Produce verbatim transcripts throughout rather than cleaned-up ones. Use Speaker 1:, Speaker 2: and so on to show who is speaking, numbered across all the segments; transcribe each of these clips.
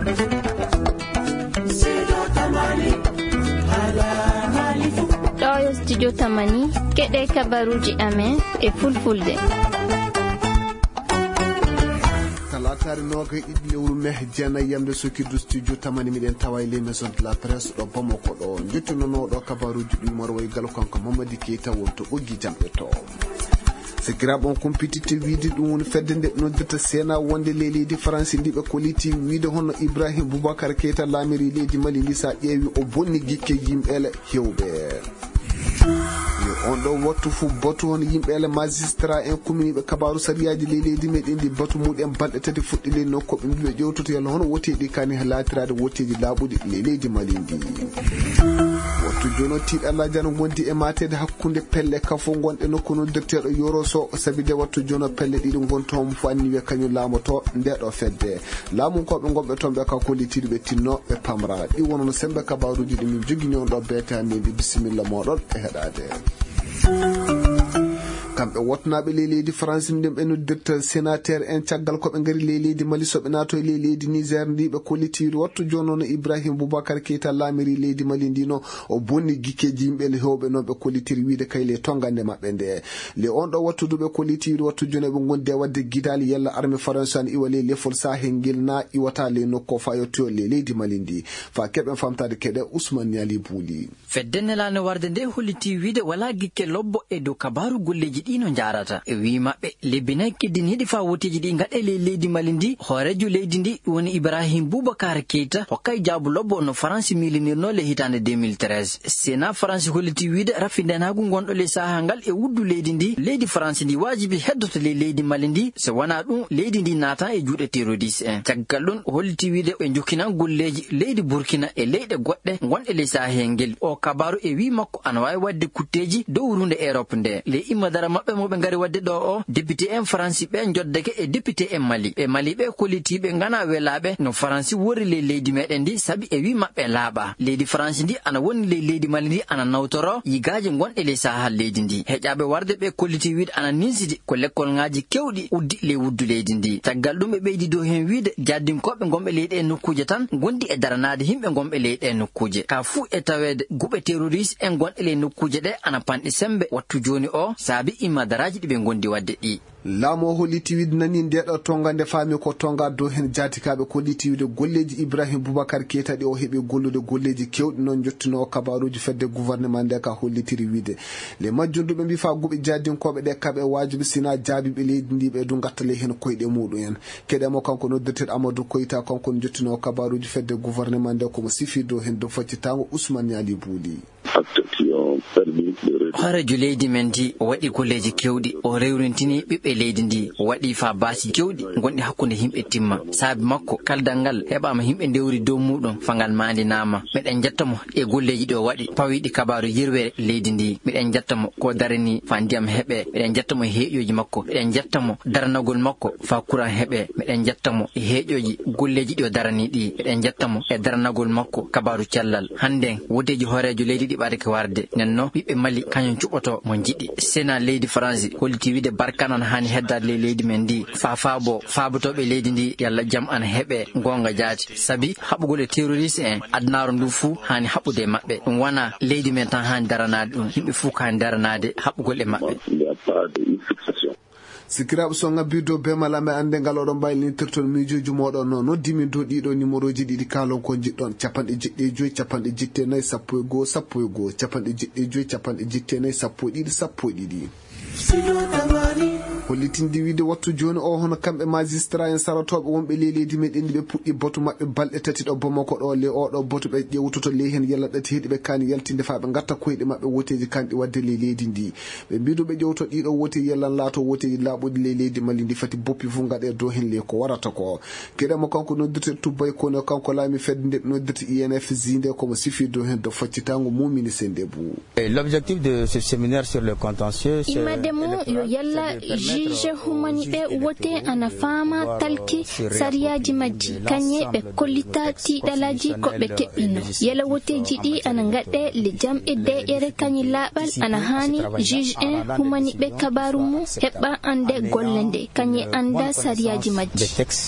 Speaker 1: ɗo studio tamani keɗe kabaruji amen e fulfulde.
Speaker 2: talatare noga ɗiɗi lewru mai jeenayi yamde sokirdu studio tamani miɗen tawa les maison de la presse ɗo Bamako ɗo jettunonoɗo kabaruji ɗumor way gal kanko Mamadi Keita wonto ɓoggi jamɗe to sikiraɓe on compétiteur wiide ɗum woni fedde nde noddirta sena wonde le leydi France ndiɓe koliti wiide hono Ibrahim Boubacar Keita laamiri leydi Mali ndi sa ƴeewi o bonni gikke yimɓele hewɓe on ɗo wattu fu batu hono yimɓele magistrat en commune kabaru sariyaji le leydi meɗen ndi batu muɗen balɗe tati fuɗɗi le nokko ɓe mbiɓe ƴewtoto yalla hono woteɗi kani ha laatirade woteji laaɓuɗi le leydi Mali ndi wattu jono tiiɗalla jano gondi e matede hakkude pelle kafo gonɗe nokku noddirteɗo yoro so sabi de wattu jono pelle ɗiɗi gontomo fo anni wiya kañum laamoto ndeɗo fedde laamu koɓe gonɓe toon ɓe ka kollitiɗi ɓe tinno ɓe pamra ɗi wonono sembe kabaruji ɗi min jogui on ɗo beetande ndi bisimilla moɗon e heɗade kamɓe wotnaɓe le leydi France ndem ɓe noddirta sénateur en caggal koɓe ngari le leydi Mali soɓe nato e le leydi Niger ndi ɓe kollitiri wattu jonono Ibrahim Boubacar Keita laamiri leydi Mali ndino o bonni gikkeji yimɓele hewɓe noon ɓe kollitiri wiide kayle tongande maɓɓe nde le on ɗo wattu duɓe kollitiri wattu joni ɓe gondi e wadde guidali yalla armée française an iwa le lefol sahel ngel na iwata le nokko fa yettoyo le leydi Mali ndi fa keɓen famtade keɗe Ousmane Niali Bouli
Speaker 3: feddenelane warde nde holliti wiide wala gikke lobbo e dow kabaru golleji ɗino jarata e wi maɓɓe lebbinay kiddin hiɗi fa woteji ɗi gaɗe le leydi Mali ndi hoorejo leydi ndi woni Ibrahim Boubacar Keita hokkay jaabu lobbo no France milinirno le hitande deux mille treize sena France holliti wiide raffindenagu gonɗo le saha ngal e wuddu leydi ndi leydi France ndi wajibi heddoto le leydi Mali ndi so wona ɗum leydi ndi naata e juuɗe terroriste en caggal ɗum holliti wiide ɓe jokkinan golleji leydi Burkina e leyɗe goɗɗe gonɗe le saha ngel o kabaru e wi makko ana wawi wadde kutteji dow runde Europe nde le immadara maɓɓe mo ɓe ngari wadde ɗo o député en France ɓe joddake e député en Mali ɓe Mali ɓe kollitiɓe ngana welaɓe no France wori le leydi meɗen ndi sabi e wi maɓɓe laaɓa leydi France ndi ana woni le leydi Mali ndi ana nawtoro yigaji gonɗe le sahal leydi ndi heƴaɓe warde ɓe kolliti wiide ana ninsidi ko lekkol ngaji kewɗi uddi le wuddu leydi ndi caggal ɗum ɓe ɓeydi dow hen wiide jaddinkoɓe gonɓe leyɗe e nokkuje tan gondi e daranade himɓe gonɓe leyɗe e nokkuje ka fuu e tawede guɓe terroriste en gonɗe le nokkuje ɗe ana panɗi sembe wattu joni o saabi immadaraji ɗi ɓe gondi wadde ɗi
Speaker 2: laamo o holliti wiide nani ndeɗo tonga nde faami ko tonga dow hen jatikaɓe kolliti wiide golleji Ibrahim Boubacar Keita ɗi o heeɓi gollude golleji kewɗi noon jottino kabaruji fedde gouvernement nde ka hollitiri wiide le majjunduɓe mbi fa guɓe jadinkoɓe ɗe kaɓe wajibi sina jaabiɓe leydi ndi ɓe du gattale hen koyɗe muɗum en keɗemo kanko noddirteɗo Amadou Koyta kanko jottino kabaruji fedde gouvernement nde komo sifi dow hen dow faccitango Ousmane Niali Bouli
Speaker 3: hoorejo leydi men ndi o waɗi golleji kewɗi o rewrintini ɓiɓɓe leydi ndi o waɗi fa baasi kewɗi gonɗi hakkude himɓe timma saabi makko kaldal ngal heɓama himɓe ndewri dow muɗum fangal mandinama miɗen jettamo e golleji ɗi o waɗi pawiɗi kabaru yirwere leydi ndi miɗen jettamo ko darani fa ndiyam heeɓe miɗen jettamo e heeƴoji makko miɗen jettamo daranagol makko fa courant heeɓe miɗen jettamo e heeƴoji golleji ɗi o darani ɗi miɗen jettamo e daranagol makko kabaru cellal handen wodeji hoorejo leydi ɗi ɓaɗake warde nenno ɓiɓɓe Mali kañum cuɓoto mo jiɗi sena leydi France holliti wiide barkanan hani heddade le leydi men ndi fa faabo faabotoɓe leydi ndi yalla jaam ana heeɓe gonga jaati sabi haɓugol e terroriste en adnaro ndu fuu hani haɓude maɓɓe ɗum wona leydi men tan hani daranade ɗum yimɓe fuu ka hani daranade haɓugol e maɓɓe
Speaker 2: sikiraɓe so ngabbido be malame ande ngal oɗon mbaylitirton miijoji moɗon noon noddimi dow ɗiɗo numéro ji ɗiɗi kalon ko jiɗɗon capanɗe jeɗɗi joyi capanɗe jetti nayyi sappo e goho sappo e goho capanɗe jeɗɗi joyi capanɗe jetti nayyi sappo e ɗiɗi sappo e ɗiɗi hollitinde wiide wattu joni o hono kamɓe magistrat en saratoɓe wonɓe le leydi meɗen ndi ɓe puɗɗi batu maɓɓe balɗe tati ɗo Bamako ɗo le oɗo batu ɓe ƴewtoto le hen yalla ɗati heeɗi ɓe kani yaltinde fa ɓe gatta koyɗe maɓɓe woteji kanɗi wadde le leydi ndi ɓe mbiɗo ɓe ƴewto ɗiɗo woteji yallan laato woteji laaɓuɗi le leydi Mali ndi fati boppi fu gaɗe dow hen le ko warata ko keɗemo kanko noddirte Toubay Kono kanko laami fedde nde noddirte I N F J nde komo sifi dow hen dow faccitango mumini sende bou.
Speaker 4: L'objectif de ce séminaire sur le contentieux
Speaker 1: imademo yo yalla ji juge humani be wote ana fama talki sariyaji majji kanye be kollita tidalaji ko be kebbino yela wote jidi ana ngadde le jam e de ere kanyi labal ana hani juge en humani be kabarumu heba ande gollende kanye anda sariyaji majji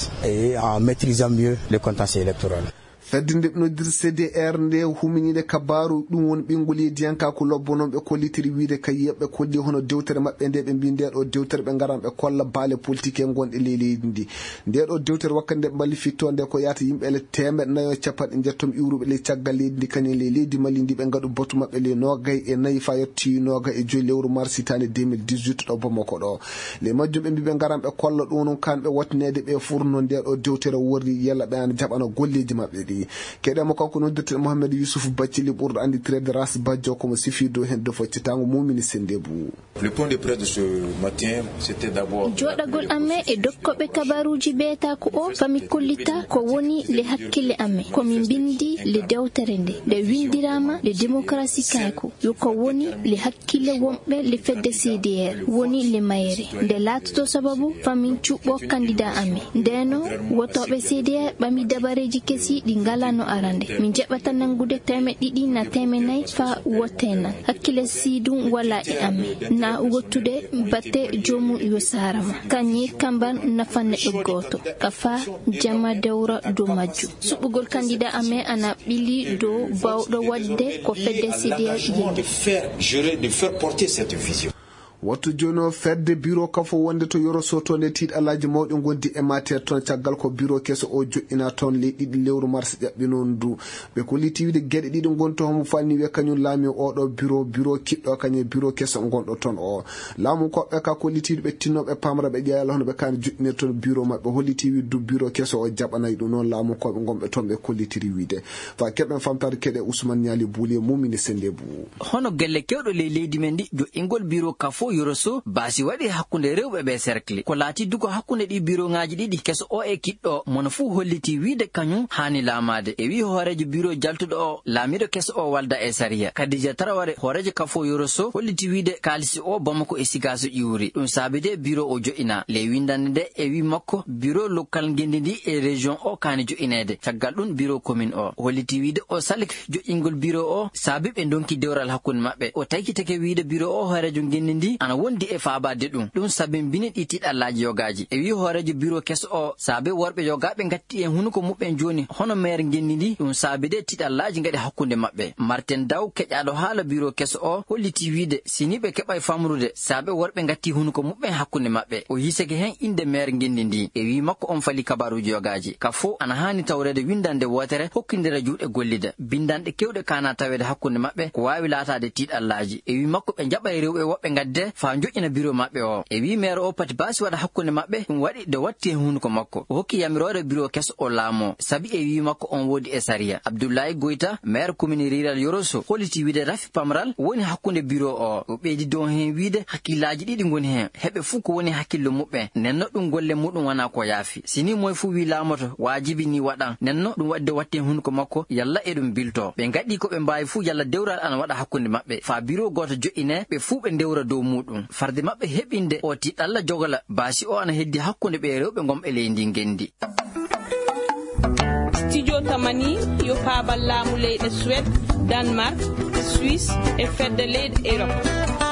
Speaker 4: et en maîtrisant mieux le contentieux électoral.
Speaker 2: fedde no dir C D R nde huminide kabaru dum won bingoli dianka ko lobbonon be kollitiri wiide kay yebbe kolli hono dewtere mabbe nde be binde do dewtere be ngaram be kolla baale politique en gonde leledi ndi nde do dewtere wakkande balli fittonde ko yata yimbe le temed nayo capat jettom iwrube le ciagal ledi kany leledi malindi be ngadu botu mabbe le nogay e nayi fayotti noga e joy lewru mars tane deux mille dix-huit do bomako do le majjum be be ngaram be kolla do non kanbe watnede be furno nde do dewtere worri yalla be an jabana golleji mabbe di kedamo kanko non dete Mohamed Youssouf Bathily burdo andi trade ras badjo ko mo sifido hen do foti tango mumini sendebu.
Speaker 5: Le point de presse de ce matin c'était d'abord
Speaker 1: jodagol amme e dokkobe kabaruji beta ko o fami kollita ko woni le hakkile amme ko min bindi le dewterende le windirama le démocratie kayko yo ko woni le hakkile wombe le fedde C D R woni le mayere de latto sababu fami ciubo candidat amme deno wotobe C D R bami dabareji kesi di ngala no arande min jabata nangude teme didi na teme nay fa wotena hakkile sidum wala e amme na wottude batte jomu yo sarama kanyi kamban nafane do goto kafa jama dewra do majju subugol candidat amme ana bili do bawdo wadde ko fedde C D R
Speaker 5: de faire jurer de faire porter cette vision.
Speaker 2: Wattu jono fedde bureau kafo wonde to yoro soto ne tiid alaji mawde gondi e mater ton caggal ko bureau keso o jo'ina ton le didi lewru mars jabbinon du be ko litiwide gede didi gonto homo fanni we kanyun laami o do bureau bureau kiddo kanye bureau keso gondo ton o laamu ko be ka ko litiwide be tinnobe pamra be jeeyal hono be kan jo'ine ton bureau mabbe holitiwi du bureau keso o jabanay du non laamu ko be gombe ton be ko litiri wiide fa kebe famtare kede Ousmane Niali Boulier mumini sendebu
Speaker 3: hono gelle kewdo le leydi men di jo ingol bureau kafo yoroso basi wadi hakkunde rewbe be cercle ko lati dugo hakkunde di bureau ngaaji didi keso o e kiddo mono fu holliti wiide kanyu hani lamade e wi horejo bureau jaltudo o lamido keso o walda e sariya Khadija Taraware horejo kafo yoroso holliti wiide kalisi o bomako e sigaso iwri dum sabide bureau o joina le windande e wi makko bureau local ngendindi e region o kani joinede tagal dun bureau commune o holliti wiide o salik jo ingol bureau o sabibe donki dewral hakkunde mabbe o taykitake wiide bureau o horejo ngendindi ana wondi e faabade dum dum sabin binidi tidalaji yogaji e wi horejo bureau keso o sabe worbe yogabe ngatti en hunuko mubben joni hono mer ngennidi dum sabide tidalaji ngade hakkunde mabbe Martin Daw kejado hala bureau keso o holliti wiide sinibe kebay famrude sabe worbe ngatti hunuko mubben hakkunde mabbe o hiseke hen inde mer ngennidi e wi makko on fali kabaruji yogaji kafo ana hani tawrede windande wotere hokkindira juude gollida bindande kewde kana tawede hakkunde mabbe ko wawi latade tidalaji e wi makko be jabay rewbe wobbe ngadde fa jo'ina bureau mabbe o e wi maire o pati basi wada hakkunde mabbe dum wadi de watti hunuko makko o hokki yamirore bureau keso o laamo sabi e wi makko on wodi e sariya Abdoulaye Goita maire commune rural Yoroso holiti wide Rafi Pamral woni hakkunde bureau o o beedi don hen wide hakkilaji didi ngoni hen hebe fu ko woni hakkillo mubbe nenno dum golle mudum wana ko yaafi sini moy fu wi laamoto wajibi ni wadan nenno dum wadde watti hunuko makko yalla e dum bilto be ngadi ko be mbaawi fu yalla dewral an wada hakkunde mabbe fa bureau goto jo'ine be fu be dewra do mudum farde mabbe hebinde o ti dalla jogala basi o ana heddi hakkunde be rewbe ngom e leydi ngendi
Speaker 6: studio tamani yo fa ballamu leyde Suède Denmark Suisse e fedde leydi Europe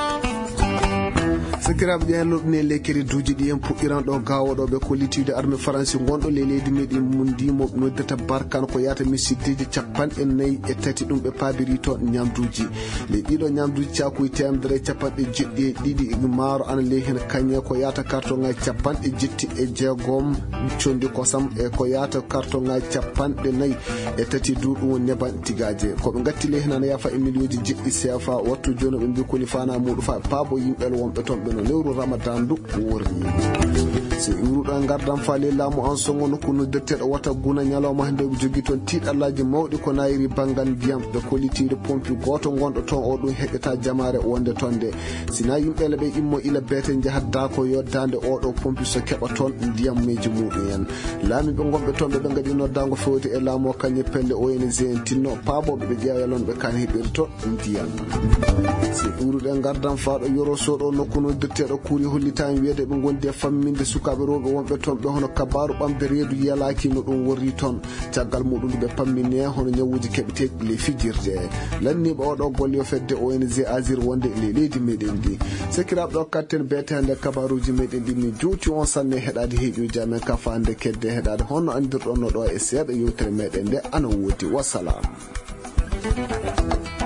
Speaker 2: sakiraɓe ƴeerloɓe ne lekkere duuji ɗi en puɗɗiran ɗo gawoɗoɓe ko litiwde armée français gonɗo le leydi meɗen mundimo noddata Barkane ko yata misiddeji capanɗe nayyi e tati ɗum ɓe paabiri toon ñamduji le ɗiɗo ñamduji cakuy temedere capanɗe jeɗɗi e ɗiɗi maaro ana ley hen kañe ko yata carton ngaji capanɗe jetti e jeegom condi kosam e ko yata carton ngaji capanɗe nayyi e tati du ɗum woni neban tigaje koɓe gatti ley hen ana yafa e millioji jeɗɗi C F A wattu joni ɓe mbi koni fana muɗum fa paabo yimɓel wonɓe toon ɓe no lewru Ramadan du worni so iwruɗo gardam faale laamu an songo nokku no detteɗo wata guna ñalawma hande ɓe jogui toon tiiɗallaji mawɗi ko nayiri banggal ndiyam ɓe kollitide pompi goto gonɗo toon o ɗum heƴƴata jamare wonde toon nde sina yimɓele ɓe immo ila beete jahadda ko yoddande oɗo pompi so keɓa toon ndiyam meji muɗum en laami ɓe gonɓe toon ɓe ɓe gaɗi noddago fewde e laamu o kañe pelle O N G en tinno paaboɓe ɓe ƴeewalon ɓe kan heɓiri toon ndiyam so iwruɗo gardam faaɗo Yoro soɗo nokku no noddirteɗo kuuri hollitami wiyede ɓe gondi e famminde sukaɓe rewɓe wonɓe toon ɓe hono kabaru ɓamde reedu yalaki no ɗum worri toon caggal muɗum ɓe pammine hono ñawuji keɓeteɗi le fijirde lanniɓe oɗo golle yo fedde O N G Agir wonde le leydi meɗen ndi sekiraɓe ɗo katten beetehande kabaruji meɗen ɗi min juuti on sanne heɗade heeƴuji amen ka fande kedde heɗade honno andirɗon no ɗo e seeɗa yewtere meɗen nde ana woodi wassalam.